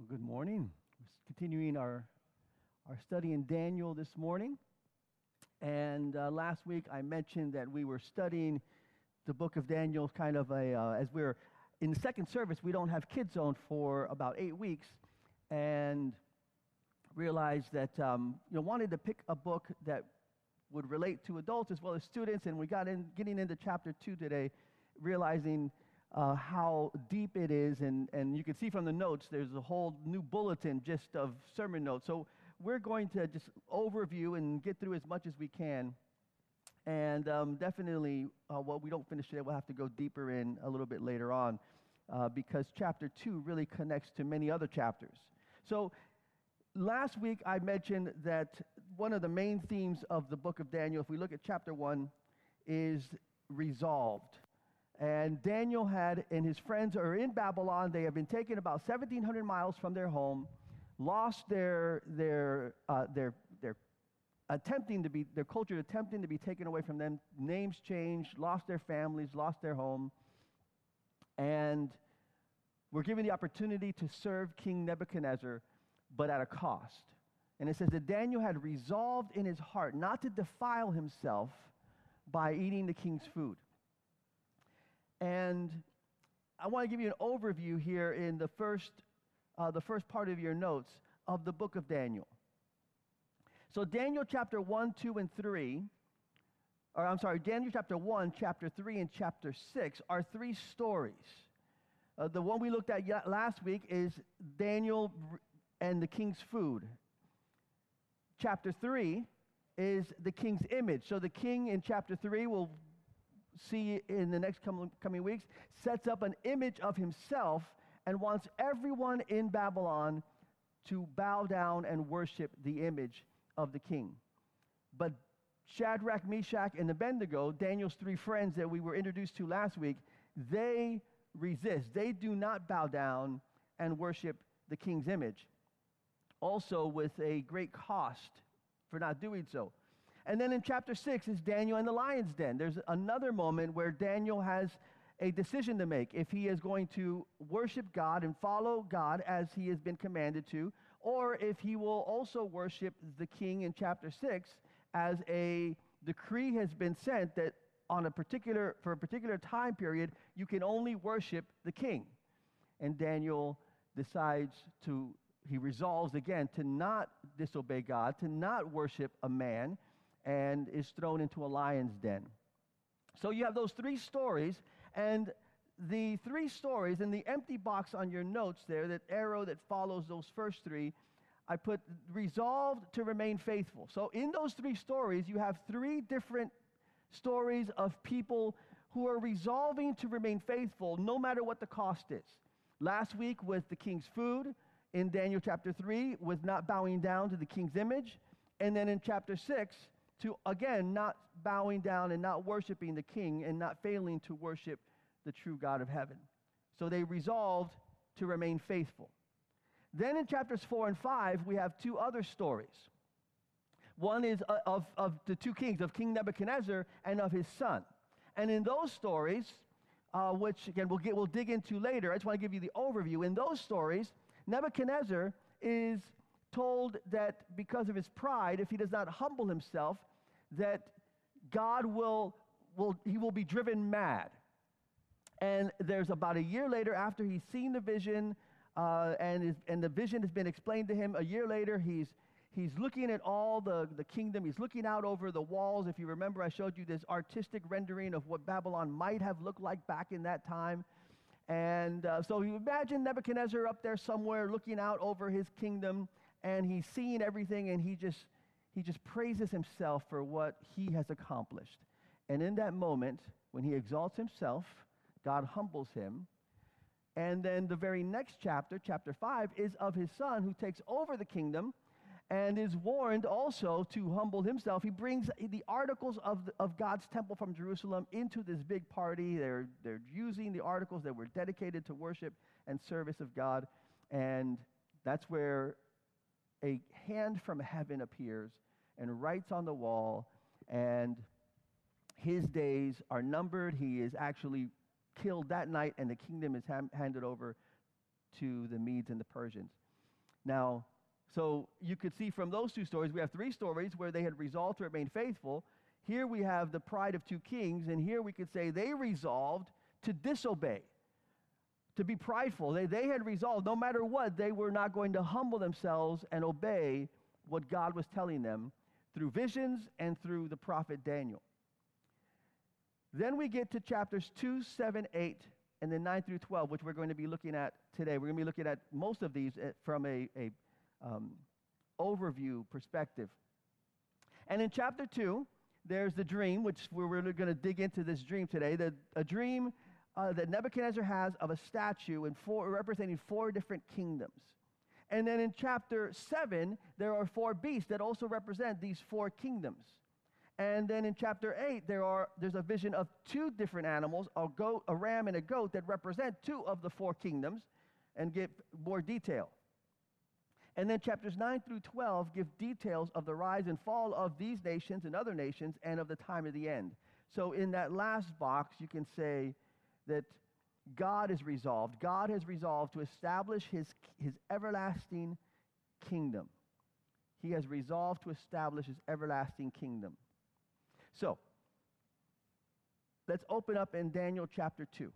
Well, good morning. We're continuing our study in Daniel this morning. And last week I mentioned that we were studying the book of Daniel kind of as we're in the second service, we don't have Kids Zone for about 8 weeks. And realized that, wanted to pick a book that would relate to adults as well as students. And we getting into chapter 2 today, realizing how deep it is, and you can see from the notes, there's a whole new bulletin just of sermon notes. So we're going to just overview and get through as much as we can. And definitely, what we don't finish today, we'll have to go deeper in a little bit later on, because chapter 2 really connects to many other chapters. So last week I mentioned that one of the main themes of the book of Daniel, if we look at chapter 1, is resolved. And Daniel and his friends are in Babylon. They have been taken about 1,700 miles from their home, lost their culture attempting to be taken away from them, names changed, lost their families, lost their home, and were given the opportunity to serve King Nebuchadnezzar, but at a cost. And it says that Daniel had resolved in his heart not to defile himself by eating the king's food. And I want to give you an overview here in the first part of your notes of the book of Daniel. So Daniel chapter 1, 2, and 3, Daniel chapter 1, chapter 3, and chapter 6 are three stories. The one we looked at last week is Daniel and the king's food. Chapter 3 is the king's image. So the king in chapter 3 will see in the next coming weeks, sets up an image of himself and wants everyone in Babylon to bow down and worship the image of the king. But Shadrach, Meshach, and Abednego, Daniel's three friends that we were introduced to last week, they resist. They do not bow down and worship the king's image. Also with a great cost for not doing so. And then in chapter 6 is Daniel and the lion's den. There's another moment where Daniel has a decision to make if he is going to worship God and follow God as he has been commanded to, or if he will also worship the king in chapter 6 as a decree has been sent that for a particular time period, you can only worship the king. And Daniel he resolves again to not disobey God, to not worship a man, and is thrown into a lion's den. So you have those three stories, and the three stories in the empty box on your notes there, that arrow that follows those first three, I put resolved to remain faithful. So in those three stories, you have three different stories of people who are resolving to remain faithful no matter what the cost is. Last week was the king's food. In Daniel chapter 3 was not bowing down to the king's image. And then in chapter 6, to again not bowing down and not worshiping the king and not failing to worship the true God of heaven. So they resolved to remain faithful. Then in chapters 4 and 5, we have two other stories. One is of the two kings, of King Nebuchadnezzar and of his son. And in those stories, which again we'll dig into later, I just want to give you the overview. In those stories, Nebuchadnezzar is told that because of his pride, if he does not humble himself, that God will be driven mad. And there's about a year later, after he's seen the vision, and the vision has been explained to him, a year later he's looking at all the kingdom. He's looking out over the walls. If you remember, I showed you this artistic rendering of what Babylon might have looked like back in that time. And so you imagine Nebuchadnezzar up there somewhere looking out over his kingdom, and he's seeing everything, and he just praises himself for what he has accomplished. And in that moment, when he exalts himself, God humbles him. And then the very next chapter, chapter 5, is of his son who takes over the kingdom and is warned also to humble himself. He brings the articles of God's temple from Jerusalem into this big party. They're using the articles that were dedicated to worship and service of God. And that's where a hand from heaven appears and writes on the wall, and his days are numbered. He is actually killed that night, and the kingdom is handed over to the Medes and the Persians. Now, so you could see from those two stories, we have three stories where they had resolved to remain faithful. Here we have the pride of two kings, and here we could say they resolved to disobey, to be prideful. They had resolved, no matter what, they were not going to humble themselves and obey what God was telling them through visions and through the prophet Daniel. Then we get to chapters 2, 7, 8, and then 9 through 12, which we're going to be looking at today. We're going to be looking at most of these from a overview perspective. And in chapter 2, there's the dream, which we're really going to dig into this dream today. A dream that Nebuchadnezzar has of a statue representing four different kingdoms. And then in chapter 7, there are four beasts that also represent these four kingdoms. And then in chapter 8, there's a vision of two different animals, a ram and a goat, that represent two of the four kingdoms and give more detail. And then chapters 9 through 12 give details of the rise and fall of these nations and other nations and of the time of the end. So in that last box, you can say that God is resolved. God has resolved to establish his everlasting kingdom. He has resolved to establish his everlasting kingdom. So, let's open up in Daniel chapter 2.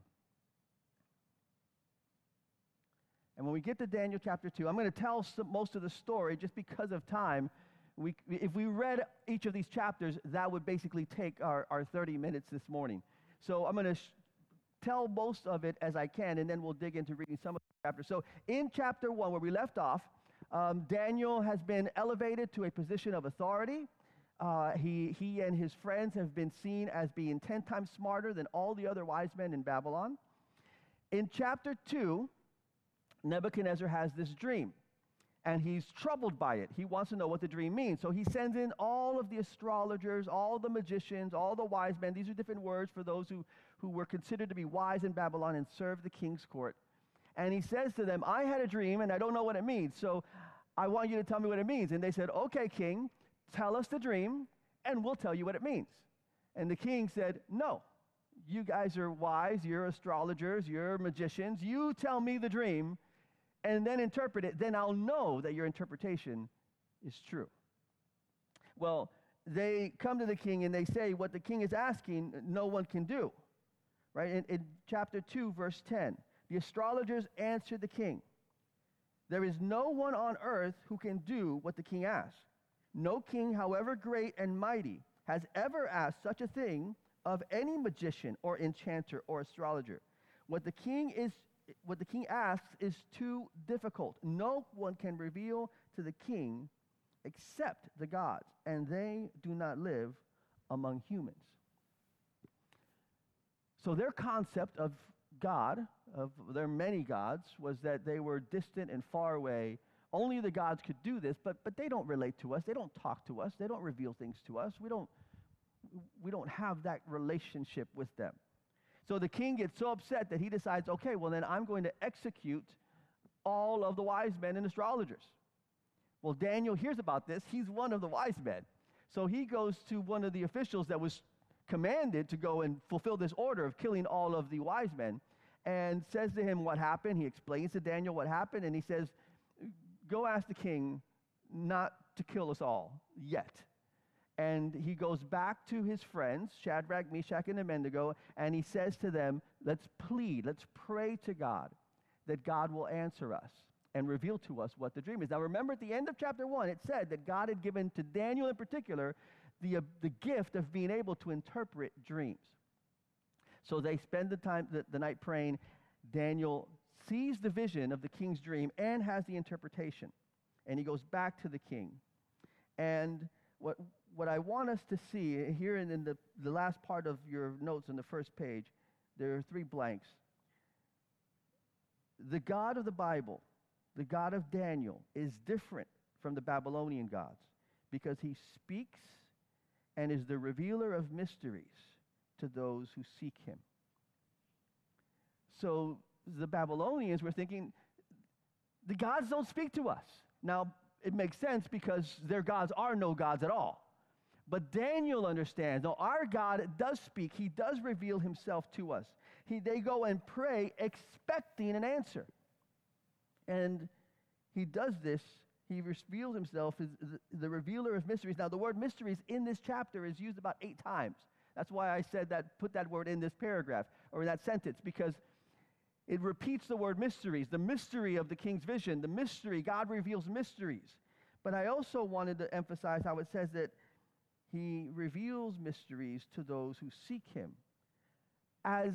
And when we get to Daniel chapter 2, I'm going to tell most of the story just because of time. If we read each of these chapters, that would basically take our 30 minutes this morning. So I'm going to tell most of it as I can, and then we'll dig into reading some of the chapters. So in chapter 1, where we left off, Daniel has been elevated to a position of authority. He and his friends have been seen as being 10 times smarter than all the other wise men in Babylon. In chapter 2, Nebuchadnezzar has this dream, and he's troubled by it. He wants to know what the dream means. So he sends in all of the astrologers, all the magicians, all the wise men. These are different words for those who were considered to be wise in Babylon and served the king's court. And he says to them, I had a dream, and I don't know what it means, so I want you to tell me what it means. And they said, okay, king, tell us the dream, and we'll tell you what it means. And the king said, no, you guys are wise, you're astrologers, you're magicians, you tell me the dream, and then interpret it, then I'll know that your interpretation is true. Well, they come to the king and they say what the king is asking, no one can do. Right? In chapter 2, verse 10, the astrologers answered the king, there is no one on earth who can do what the king asks. No king, however great and mighty, has ever asked such a thing of any magician or enchanter or astrologer. What the king asks is too difficult. No one can reveal to the king except the gods, and they do not live among humans. So their concept of God, of their many gods, was that they were distant and far away. Only the gods could do this, but they don't relate to us. They don't talk to us. They don't reveal things to us. We don't have that relationship with them. So the king gets so upset that he decides, okay, well then I'm going to execute all of the wise men and astrologers. Well, Daniel hears about this. He's one of the wise men. So he goes to one of the officials that was commanded to go and fulfill this order of killing all of the wise men, and says to him what happened. He explains to Daniel what happened, and he says, go ask the king not to kill us all yet. And he goes back to his friends, Shadrach, Meshach, and Abednego, and he says to them, let's pray to God that God will answer us and reveal to us what the dream is. Now remember, at the end of chapter 1, it said that God had given to Daniel in particular the gift of being able to interpret dreams. So they spend the night praying. Daniel sees the vision of the king's dream and has the interpretation. And he goes back to the king. And what I want us to see here in the last part of your notes on the first page, there are 3 blanks. The God of the Bible, the God of Daniel, is different from the Babylonian gods because he speaks and is the revealer of mysteries to those who seek him. So the Babylonians were thinking, the gods don't speak to us. Now, it makes sense because their gods are no gods at all. But Daniel understands, no, our God does speak. He does reveal himself to us. They go and pray expecting an answer. And he does this. He reveals himself as the revealer of mysteries. Now, the word mysteries in this chapter is used about 8 times. That's why I said that, put that word in this paragraph or in that sentence, because it repeats the word mysteries, the mystery of the king's vision, the mystery. God reveals mysteries. But I also wanted to emphasize how it says that he reveals mysteries to those who seek him. As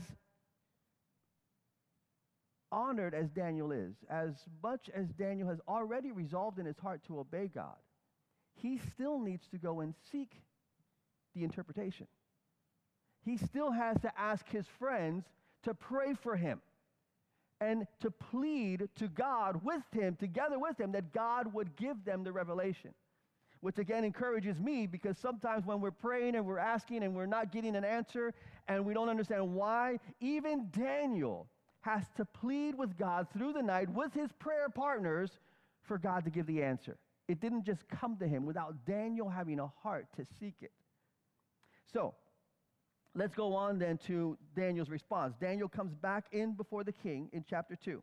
honored as Daniel is, as much as Daniel has already resolved in his heart to obey God, he still needs to go and seek the interpretation. He still has to ask his friends to pray for him and to plead to God with him, together with him, that God would give them the revelation. Which again encourages me, because sometimes when we're praying and we're asking and we're not getting an answer and we don't understand why, even Daniel has to plead with God through the night with his prayer partners for God to give the answer. It didn't just come to him without Daniel having a heart to seek it. So, let's go on then to Daniel's response. Daniel comes back in before the king in chapter 2.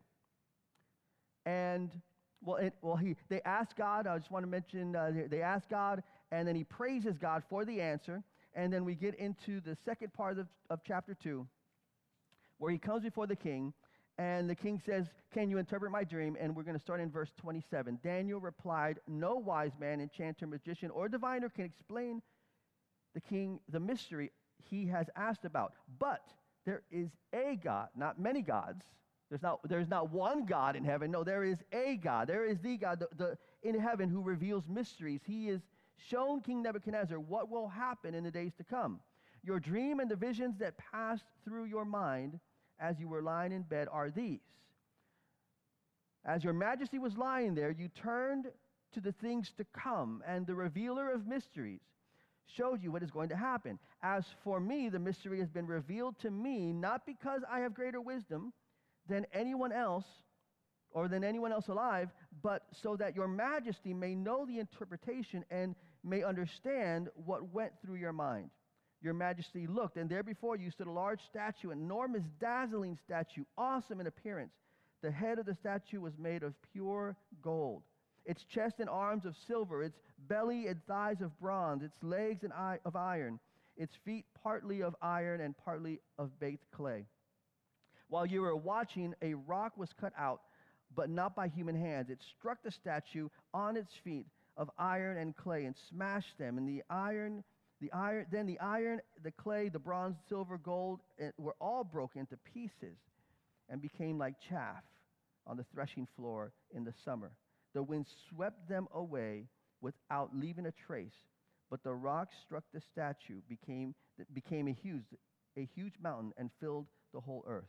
And, they ask God, I just want to mention, they ask God, and then he praises God for the answer. And then we get into the second part of chapter 2, where he comes before the king, and the king says, "Can you interpret my dream?" And we're going to start in verse 27. Daniel replied, "No wise man, enchanter, magician, or diviner can explain the king the mystery he has asked about. But there is a God," not many gods. There's not one God in heaven. No, there is a God. There is the God in heaven who reveals mysteries. He has shown King Nebuchadnezzar what will happen in the days to come. Your dream and the visions that passed through your mind as you were lying in bed are these. As your majesty was lying there, you turned to the things to come, and the revealer of mysteries showed you what is going to happen. As for me, the mystery has been revealed to me, not because I have greater wisdom than anyone else or than anyone else alive, but so that your majesty may know the interpretation and may understand what went through your mind. Your majesty looked, and there before you stood a large statue, an enormous, dazzling statue, awesome in appearance. The head of the statue was made of pure gold, its chest and arms of silver, its belly and thighs of bronze, its legs and of iron, its feet partly of iron and partly of baked clay. While you were watching, a rock was cut out, but not by human hands. It struck the statue on its feet of iron and clay and smashed them. And the iron, the clay, the bronze, silver, gold, were all broken into pieces and became like chaff on the threshing floor in the summer. The wind swept them away without leaving a trace. But the rock struck the statue, became a huge mountain, and filled the whole earth.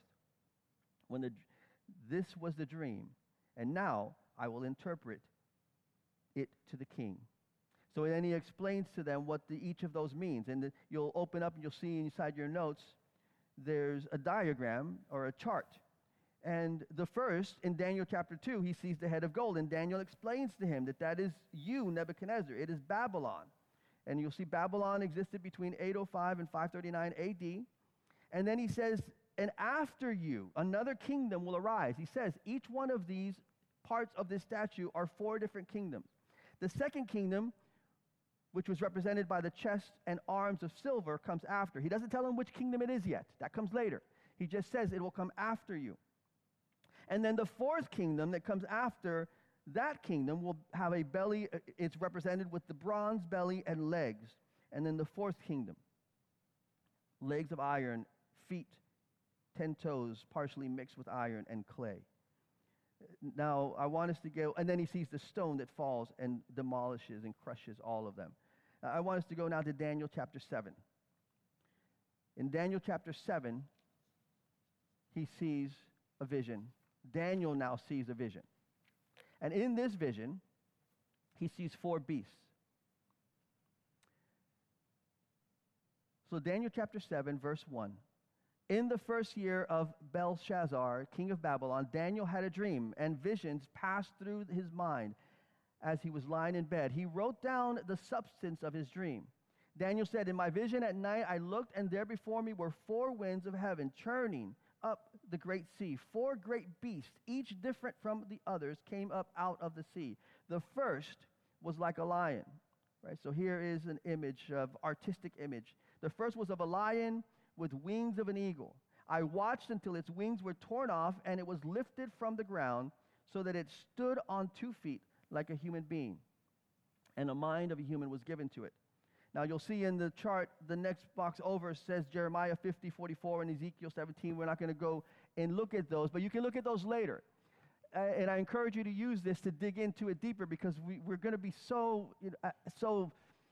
This was the dream, and now I will interpret it to the king. So then he explains to them what each of those means. And you'll open up and you'll see inside your notes, there's a diagram or a chart. And the first, in Daniel chapter 2, he sees the head of gold. And Daniel explains to him that is you, Nebuchadnezzar. It is Babylon. And you'll see Babylon existed between 805 and 539 AD. And then he says, and after you, another kingdom will arise. He says, each one of these parts of this statue are 4 different kingdoms. The second kingdom, which was represented by the chest and arms of silver, comes after. He doesn't tell him which kingdom it is yet. That comes later. He just says it will come after you. And then the fourth kingdom that comes after that kingdom will have a belly. It's represented with the bronze belly and legs. And then the fourth kingdom, legs of iron, feet, 10 toes, partially mixed with iron and clay. Now, I want us to go, and then he sees the stone that falls and demolishes and crushes all of them. I want us to go now to Daniel chapter 7. In Daniel chapter 7, he sees a vision. Daniel now sees a vision. And in this vision, he sees 4 beasts. So Daniel chapter 7, verse 1. In the first year of Belshazzar, king of Babylon, Daniel had a dream, and visions passed through his mind as he was lying in bed. He wrote down the substance of his dream. Daniel said, in my vision at night I looked, and there before me were 4 winds of heaven, churning, up the great sea. 4 great beasts, each different from the others, came up out of the sea. The first was like a lion. Right? So here is an image of artistic image. The first was of a lion with wings of an eagle. I watched until its wings were torn off, and it was lifted from the ground so that it stood on 2 feet like a human being, and a mind of a human was given to it. Now, you'll see in the chart, the next box over says Jeremiah 50:44 and Ezekiel 17. We're not going to go and look at those, but you can look at those later. And I encourage you to use this to dig into it deeper, because we're going to be so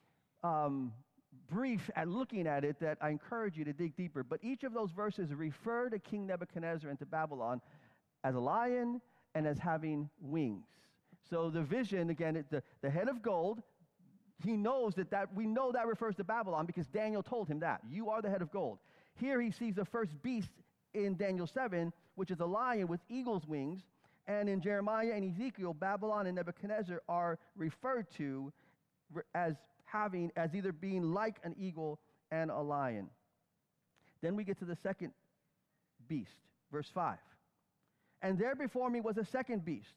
brief at looking at it that I encourage you to dig deeper. But each of those verses refer to King Nebuchadnezzar and to Babylon as a lion and as having wings. So the vision, again, the head of gold, he knows that we know that refers to Babylon because Daniel told him that. You are the head of gold. Here he sees the first beast in Daniel 7, which is a lion with eagle's wings. And in Jeremiah and Ezekiel, Babylon and Nebuchadnezzar are referred to as either being like an eagle and a lion. Then we get to the second beast, verse 5. And there before me was a second beast,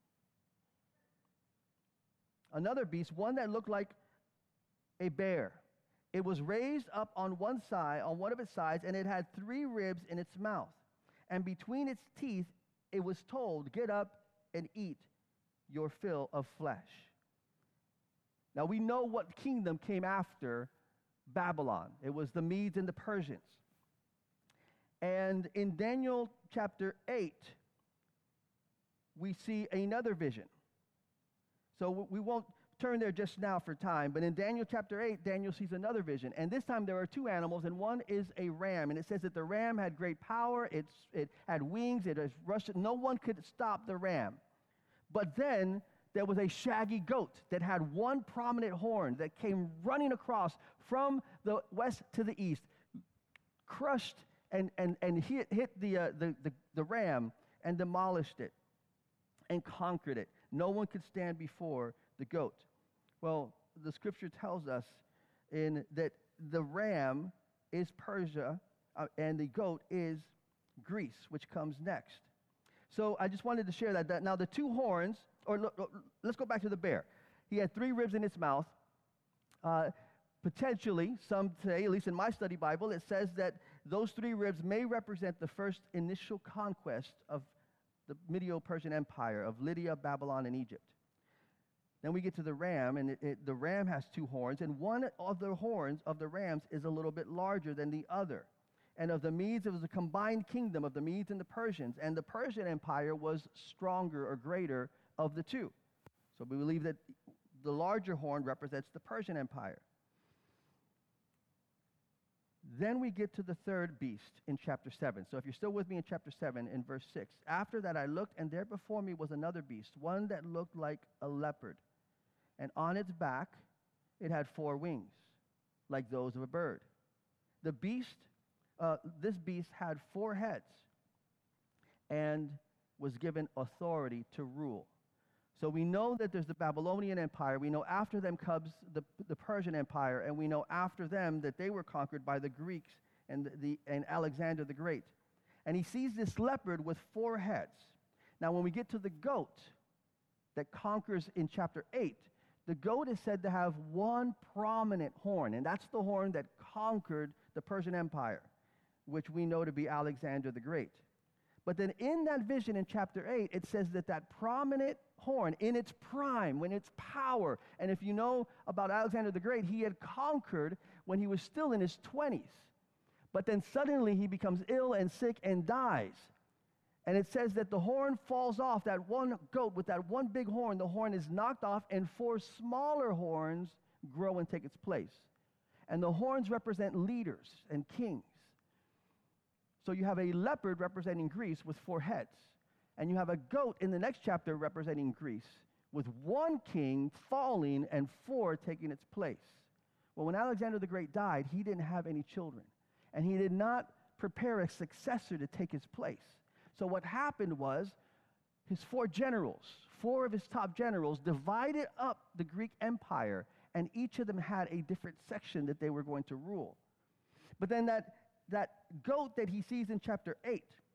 another beast, one that looked like a bear. It was raised up on one of its sides, and it had 3 ribs in its mouth. And between its teeth it was told, get up and eat your fill of flesh. Now we know what kingdom came after Babylon. It was the Medes and the Persians. And in Daniel chapter 8, we see another vision. So we won't turn there just now for time, but in Daniel chapter 8, Daniel sees another vision. And this time there are 2 animals, and one is a ram. And it says that the ram had great power, it had wings, it was rushed. No one could stop the ram. But then there was a shaggy goat that had 1 prominent horn that came running across from the west to the east, crushed and hit the ram and demolished it and conquered it. No one could stand before the goat. Well, the scripture tells us that the ram is Persia and the goat is Greece, which comes next. So I just wanted to share that. Now the 2 horns, let's go back to the bear. He had 3 ribs in its mouth. Potentially, some say, at least in my study Bible, it says that those 3 ribs may represent the first initial conquest of the Medo-Persian Empire of Lydia, Babylon, and Egypt. Then we get to the ram, and the ram has 2 horns, and one of the horns of the rams is a little bit larger than the other. And of the Medes, it was a combined kingdom of the Medes and the Persians, and the Persian Empire was stronger or greater of the 2. So we believe that the larger horn represents the Persian Empire. Then we get to the third beast in chapter 7. So if you're still with me in chapter 7, in verse 6. After that I looked, and there before me was another beast, one that looked like a leopard. And on its back it had 4 wings, like those of a bird. This beast had 4 heads and was given authority to rule. So we know that there's the Babylonian Empire. We know after them comes the Persian Empire, and we know after them that they were conquered by the Greeks and Alexander the Great. And he sees this leopard with 4 heads. Now, when we get to the goat that conquers in chapter 8, the goat is said to have 1 prominent horn, and that's the horn that conquered the Persian Empire, which we know to be Alexander the Great. But then in that vision in chapter 8, it says that prominent horn in its prime, when its power, and if you know about Alexander the Great, he had conquered when he was still in his 20s. But then suddenly he becomes ill and sick and dies. And it says that the horn falls off, that one goat with that one big horn, the horn is knocked off, and 4 smaller horns grow and take its place. And the horns represent leaders and kings. So you have a leopard representing Greece with 4 heads. And you have a goat in the next chapter representing Greece with 1 king falling and 4 taking its place. Well, when Alexander the Great died, he didn't have any children. And he did not prepare a successor to take his place. So what happened was his 4 generals, 4 of his top generals, divided up the Greek Empire, and each of them had a different section that they were going to rule. But then that goat that he sees in chapter 8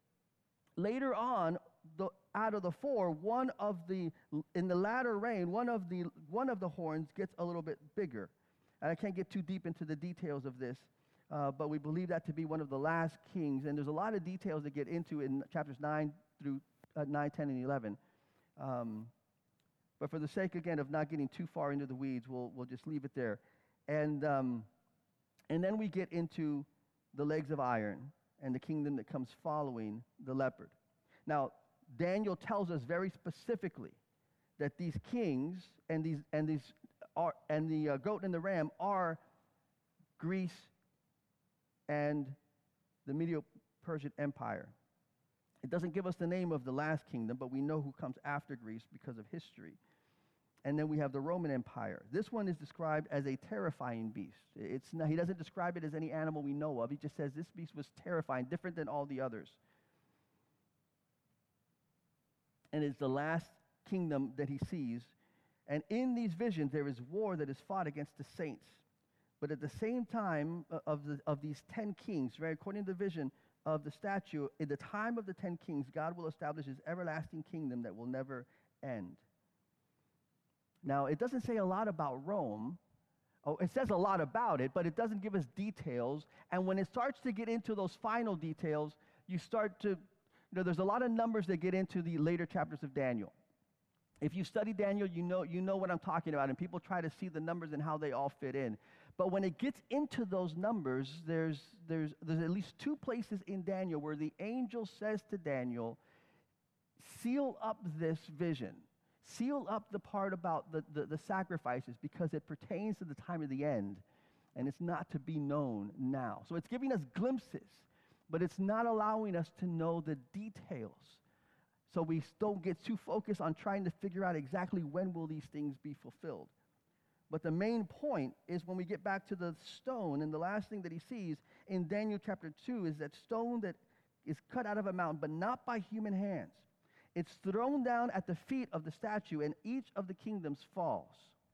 later on, out of the four, in the latter reign, one of the horns gets a little bit bigger. And I can't get too deep into the details of this, but we believe that to be one of the last kings. And there's a lot of details that get into in chapters 9 through 9, 10, and 11. But for the sake, again, of not getting too far into the weeds, we'll just leave it there. And then we get into the legs of iron and the kingdom that comes following the leopard. Now, Daniel tells us very specifically that these kings and the goat and the ram are Greece and the Medo-Persian Empire. It doesn't give us the name of the last kingdom, but we know who comes after Greece because of history. And then we have the Roman Empire. This one is described as a terrifying beast. He doesn't describe it as any animal we know of. He just says this beast was terrifying, different than all the others. And it's the last kingdom that he sees. And in these visions, there is war that is fought against the saints. But at the same time of these 10 kings, right, according to the vision of the statue, in the time of the 10 kings, God will establish his everlasting kingdom that will never end. Now, it doesn't say a lot about Rome. Oh, it says a lot about it, but it doesn't give us details. And when it starts to get into those final details, you start to, there's a lot of numbers that get into the later chapters of Daniel. If you study Daniel, you know what I'm talking about, and people try to see the numbers and how they all fit in. But when it gets into those numbers, there's at least two places in Daniel where the angel says to Daniel, seal up this vision. Seal up the part about the sacrifices because it pertains to the time of the end, and it's not to be known now. So it's giving us glimpses, but it's not allowing us to know the details. So we don't get too focused on trying to figure out exactly when will these things be fulfilled. But the main point is when we get back to the stone, and the last thing that he sees in Daniel chapter 2 is that stone that is cut out of a mountain, but not by human hands. It's thrown down at the feet of the statue, and each of the kingdoms falls.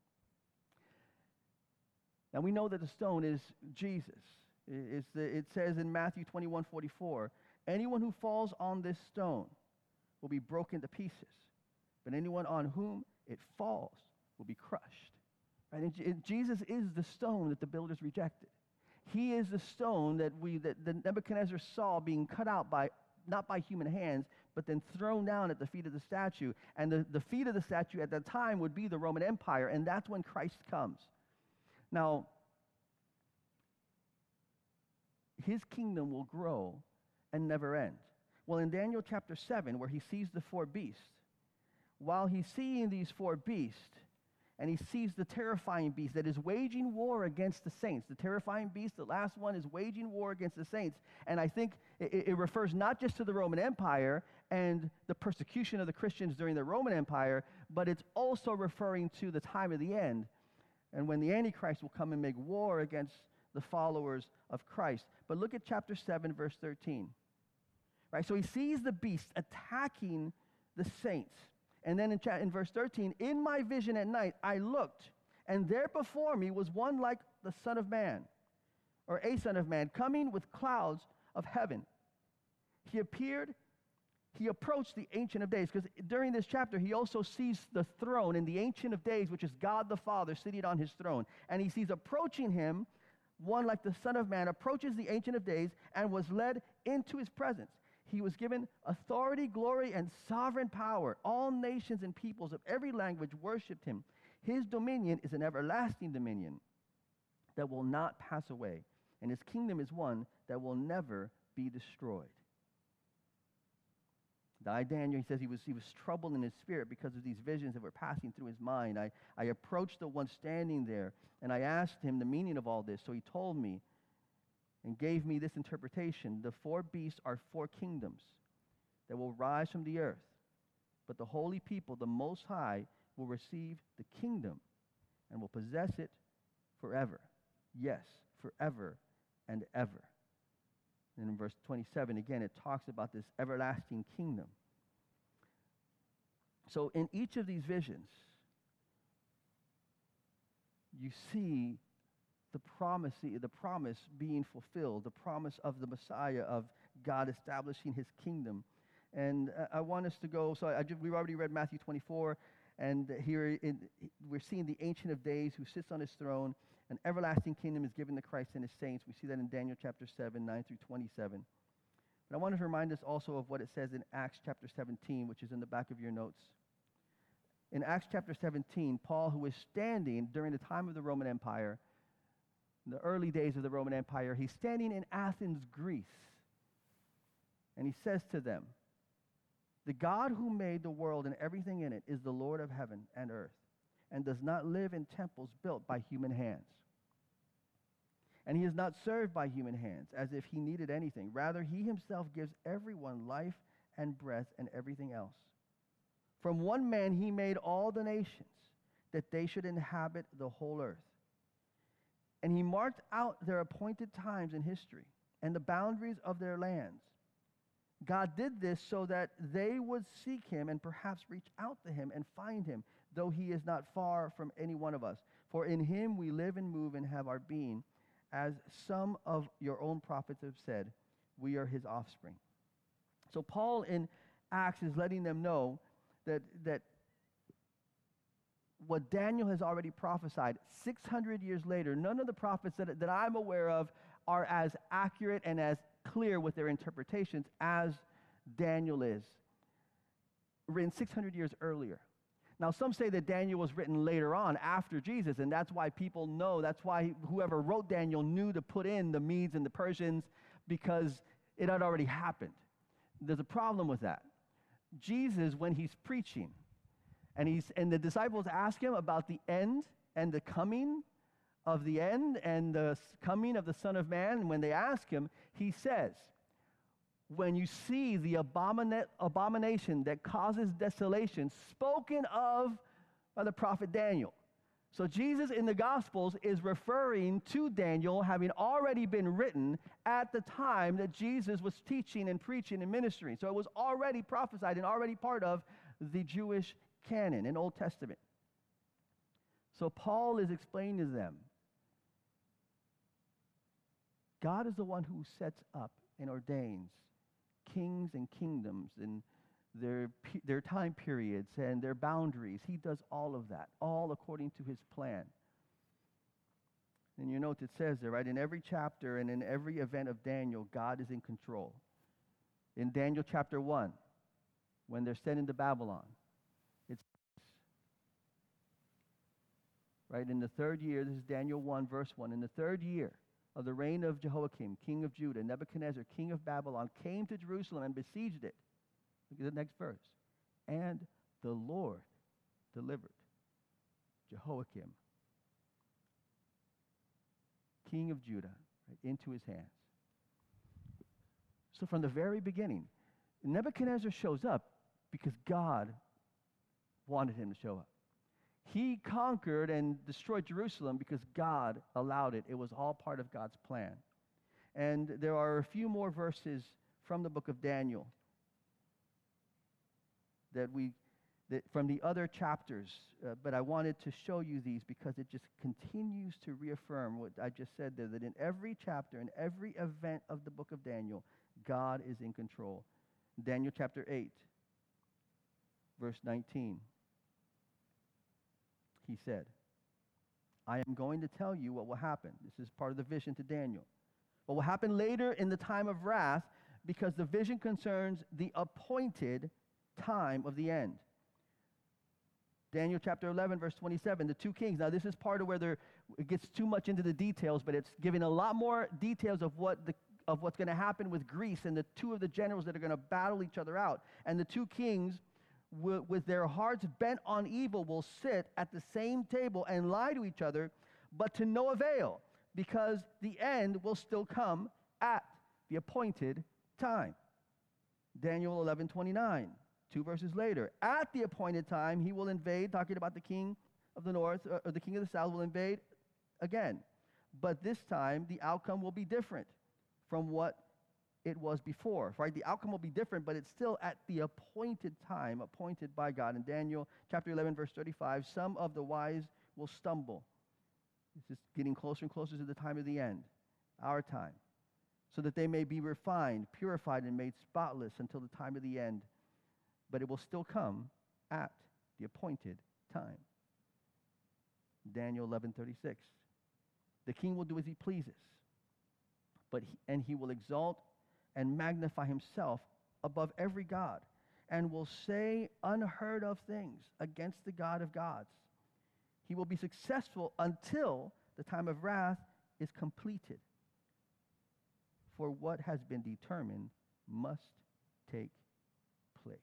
Now we know that the stone is Jesus. It says in Matthew 21:44, anyone who falls on this stone will be broken to pieces, but anyone on whom it falls will be crushed. Right? And Jesus is the stone that the builders rejected. He is the stone that Nebuchadnezzar saw being cut out not by human hands, but then thrown down at the feet of the statue. And the feet of the statue at that time would be the Roman Empire, and that's when Christ comes. Now, his kingdom will grow and never end. Well, in Daniel chapter 7, where he sees the four beasts, while he's seeing these four beasts, and he sees the terrifying beast that is waging war against the saints. The terrifying beast, the last one, is waging war against the saints. And I think it refers not just to the Roman Empire and the persecution of the Christians during the Roman Empire, but it's also referring to the time of the end, and when the Antichrist will come and make war against the followers of Christ. But look at chapter 7, verse 13. Right, so he sees the beast attacking the saints. And then in verse 13, in my vision at night, I looked, and there before me was one like the Son of Man, or a Son of Man, coming with clouds of heaven. He approached the Ancient of Days, because during this chapter, he also sees the throne in the Ancient of Days, which is God the Father sitting on his throne. And he sees approaching him, one like the Son of Man, approaches the Ancient of Days and was led into his presence. He was given authority, glory, and sovereign power. All nations and peoples of every language worshiped him. His dominion is an everlasting dominion that will not pass away, and his kingdom is one that will never be destroyed. Daniel, he says he was troubled in his spirit because of these visions that were passing through his mind. I approached the one standing there, and I asked him the meaning of all this. So he told me and gave me this interpretation. The four beasts are four kingdoms that will rise from the earth, but the holy people, the Most High, will receive the kingdom and will possess it forever. Yes, forever and ever. And in verse 27, again, it talks about this everlasting kingdom. So in each of these visions, you see the promise being fulfilled, the promise of the Messiah, of God establishing his kingdom. And I want us to go, so we've already read Matthew 24, and here we're seeing the Ancient of Days who sits on his throne. An everlasting kingdom is given to Christ and his saints. We see that in Daniel chapter 7, 9 through 27. But I wanted to remind us also of what it says in Acts chapter 17, which is in the back of your notes. In Acts chapter 17, Paul, who is standing during the time of the Roman Empire, in the early days of the Roman Empire, he's standing in Athens, Greece. And he says to them, "The God who made the world and everything in it is the Lord of heaven and earth, and does not live in temples built by human hands. And he is not served by human hands as if he needed anything. Rather, he himself gives everyone life and breath and everything else. From one man he made all the nations, that they should inhabit the whole earth. And he marked out their appointed times in history and the boundaries of their lands. God did this so that they would seek him and perhaps reach out to him and find him, though he is not far from any one of us. For in him we live and move and have our being. As some of your own prophets have said, we are his offspring." So Paul in Acts is letting them know that what Daniel has already prophesied 600 years later, none of the prophets that I'm aware of are as accurate and as clear with their interpretations as Daniel is, written 600 years earlier. Now, some say that Daniel was written later on, after Jesus, and that's why people know, that's why whoever wrote Daniel knew to put in the Medes and the Persians, because it had already happened. There's a problem with that. Jesus, when he's preaching, and the disciples ask him about the end and the coming of the end and the coming of the Son of Man, and when they ask him, he says, "When you see the abomination that causes desolation spoken of by the prophet Daniel." So Jesus in the Gospels is referring to Daniel having already been written at the time that Jesus was teaching and preaching and ministering. So it was already prophesied and already part of the Jewish canon in Old Testament. So Paul is explaining to them, God is the one who sets up and ordains kings and kingdoms and their time periods and their boundaries. He does all of that, all according to his plan. In your notes it says there, right, in every chapter and in every event of Daniel, God is in control. In Daniel chapter 1, when they're sent into Babylon, it's right in the third year, this is Daniel 1, verse 1, in the third year of the reign of Jehoiakim, king of Judah, Nebuchadnezzar, king of Babylon, came to Jerusalem and besieged it. Look at the next verse. And the Lord delivered Jehoiakim, king of Judah, right, into his hands. So from the very beginning, Nebuchadnezzar shows up because God wanted him to show up. He conquered and destroyed Jerusalem because God allowed it. It was all part of God's plan. And there are a few more verses from the book of Daniel that from the other chapters, but I wanted to show you these because it just continues to reaffirm what I just said there, that in every chapter, in every event of the book of Daniel, God is in control. Daniel chapter 8, verse 19. He said, "I am going to tell you what will happen." This is part of the vision to Daniel. What will happen later in the time of wrath, because the vision concerns the appointed time of the end. Daniel chapter 11, verse 27, the two kings. Now, this is part of where it gets too much into the details, but it's giving a lot more details of what's going to happen with Greece and the two of the generals that are going to battle each other out. And the two kings, with their hearts bent on evil, will sit at the same table and lie to each other, but to no avail, because the end will still come at the appointed time. Daniel 11:29, 2 verses later. At the appointed time, he will invade, talking about the king of the north, or the king of the south will invade again. But this time, the outcome will be different from what it was before, right? The outcome will be different, but it's still at the appointed time, appointed by God. In Daniel chapter 11, verse 35, some of the wise will stumble. It's just getting closer and closer to the time of the end, our time. so that they may be refined, purified, and made spotless until the time of the end. But it will still come at the appointed time. Daniel 11:36. The king will do as he pleases, and he will exalt and magnify himself above every god, and will say unheard of things against the God of gods. He will be successful until the time of wrath is completed. For what has been determined must take place.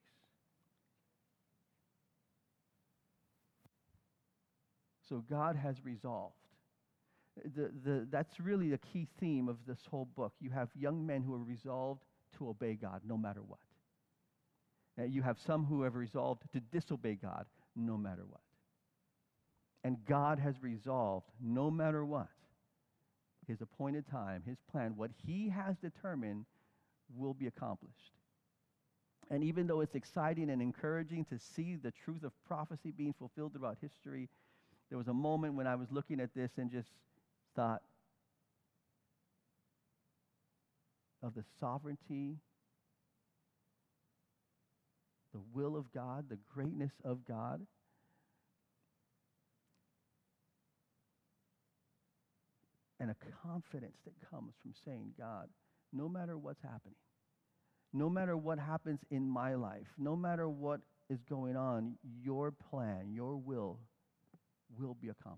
So God has resolved. That's really the key theme of this whole book. You have young men who are resolved to obey God no matter what. You have some who have resolved to disobey God no matter what. And God has resolved, no matter what, his appointed time, his plan, what he has determined will be accomplished. And even though it's exciting and encouraging to see the truth of prophecy being fulfilled throughout history, there was a moment when I was looking at this and just thought of the sovereignty, the will of God, the greatness of God. And a confidence that comes from saying, God, no matter what's happening, no matter what happens in my life, no matter what is going on, your plan, your will be accomplished.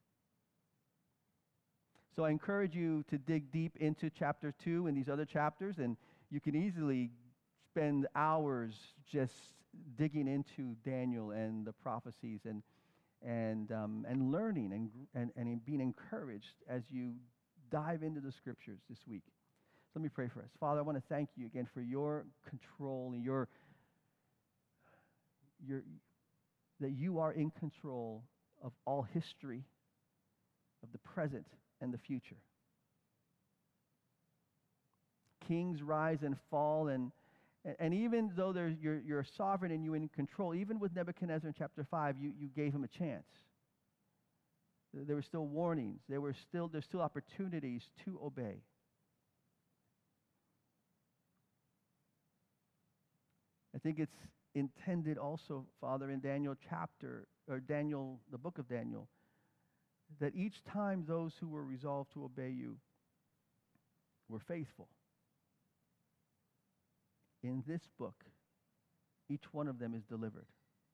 So I encourage you to dig deep into chapter 2 and these other chapters, and you can easily spend hours just digging into Daniel and the prophecies and learning and being encouraged as you dive into the scriptures this week. So let me pray for us. Father, I want to thank you again for your control and that you are in control of all history, of the present and the future. Kings rise and fall, and even though you're sovereign and you're in control, even with Nebuchadnezzar in chapter 5, you gave him a chance. There were still warnings. There's still opportunities to obey. I think it's intended also, Father, in Daniel, the book of Daniel, that each time those who were resolved to obey you were faithful. In this book, each one of them is delivered.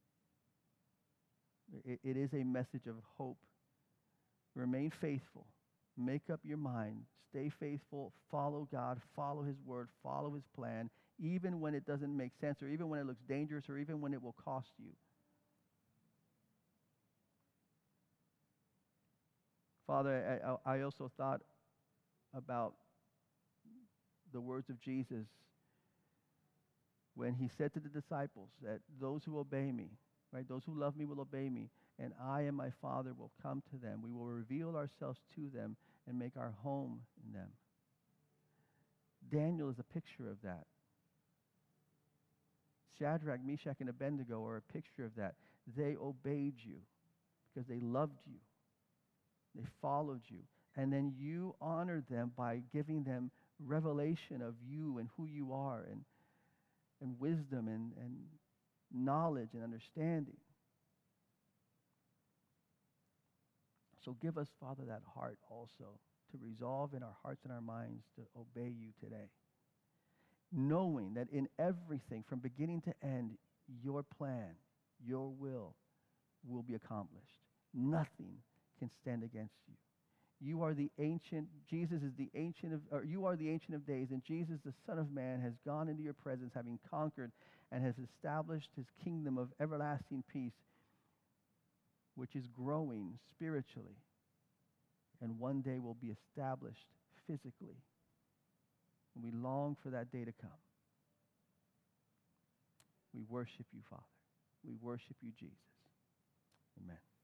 It is a message of hope. Remain faithful. Make up your mind. Stay faithful. Follow God. Follow his word. Follow his plan, even when it doesn't make sense, or even when it looks dangerous, or even when it will cost you. Father, I also thought about the words of Jesus when he said to the disciples that those who obey me, right, those who love me will obey me, and I and my Father will come to them. We will reveal ourselves to them and make our home in them. Daniel is a picture of that. Shadrach, Meshach, and Abednego are a picture of that. They obeyed you because they loved you. They followed you. And then you honored them by giving them revelation of you and who you are, and wisdom and knowledge and understanding. So give us, Father, that heart also to resolve in our hearts and our minds to obey you today, knowing that in everything from beginning to end, your plan, your will be accomplished. Nothing can stand against you. You are the ancient, Jesus is the ancient of, or you are the ancient of days, and Jesus, the Son of Man, has gone into your presence, having conquered and has established his kingdom of everlasting peace, which is growing spiritually, and one day will be established physically. And we long for that day to come. We worship you, Father. We worship you, Jesus. Amen.